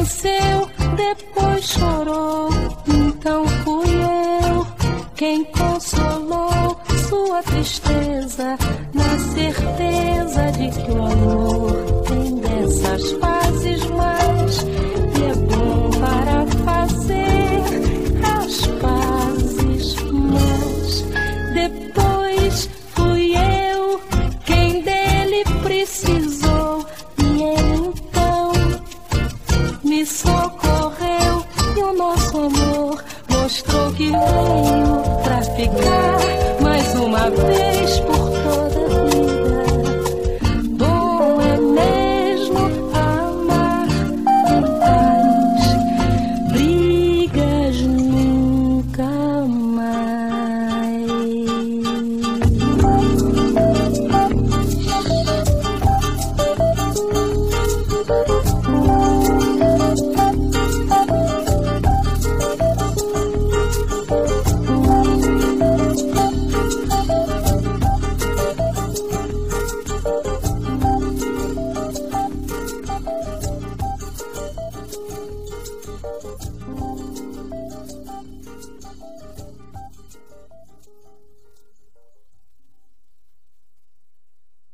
venceu, depois chorou. Então fui eu quem consolou sua tristeza, na certeza de que o amor tem dessas fases mais, e é bom para fazer as pazes. Mas depois fui eu quem dele precisou, e ele então me socorreu, e o nosso amor mostrou que veio pra ficar mais uma vez.